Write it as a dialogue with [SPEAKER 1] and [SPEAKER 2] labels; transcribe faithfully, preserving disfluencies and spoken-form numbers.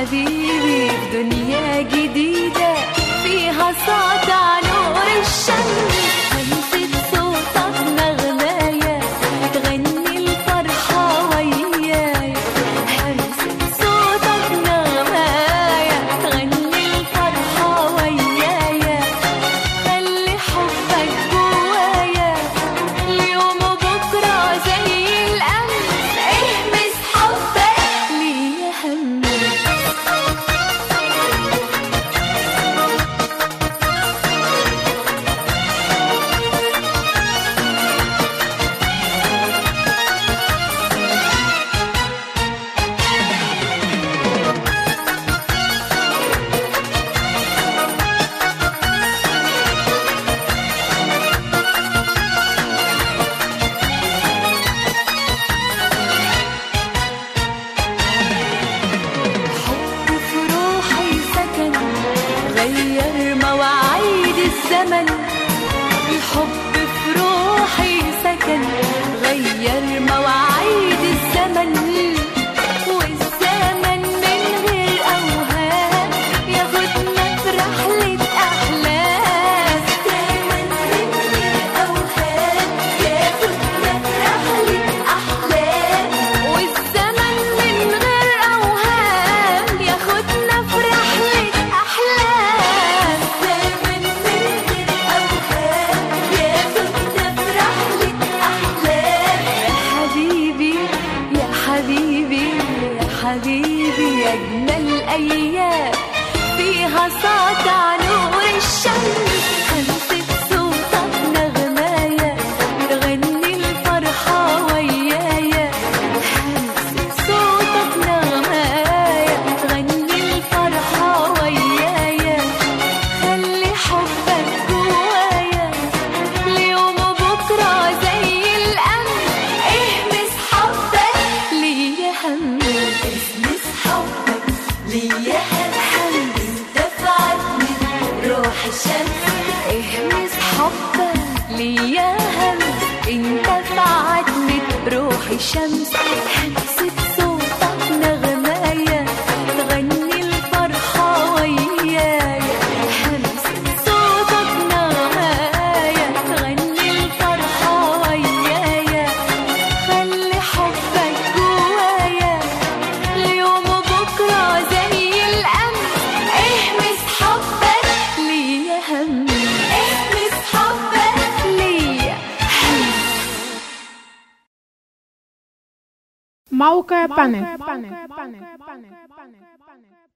[SPEAKER 1] حبيبي في دنيا جديدة فيها ساطع نور الشمس، همسة صوتك نغماية تغني الفرحة وياي، همسة صوتك نغماية تغني الفرحة وياي، خلي حبك جوايا اليوم وبكرة زي الأمس، اهمس حبك ليا همس. غير مواعيد الزمن، الحب في روحي سكن، غير مواعيد الزمن، والزمن من غير أوهام ياخدنا في رحلة أحلام، الزمن من غير أوهام ياخدنا في رحلة أحلام، والزمن من غير أوهام ياخدنا في رحلة أحلام، الزمن من غير أوهام ياخدنا في رحلة أحلام. يا حبيبي يا حبيبي يا حبيبي يا أجمل أيام فيها ساطع نور الشمس، همسة صوتك نغماية تغني الفرحة ويايا، همسة صوتك نغماية تغني الفرحة ويايا، خلي حبك جوايا اليوم وبكرة زي الأمس، اهمس حبك ليا همس، اهمس حبك ليا همس، انت في عتمة روح الشمس، اهمس حبك ليا همس، انت في عتمة روح الشمس، همسة صوتك نغماية تغني الفرحة ويايا، همسة صوتك نغماية تغني الفرحة ويايا، خلي حبك جوايا اليوم وبكرة زي الأمس، اهمس حبك ليا همس، اهمس حبك ليا همس.
[SPEAKER 2] موقع بانل.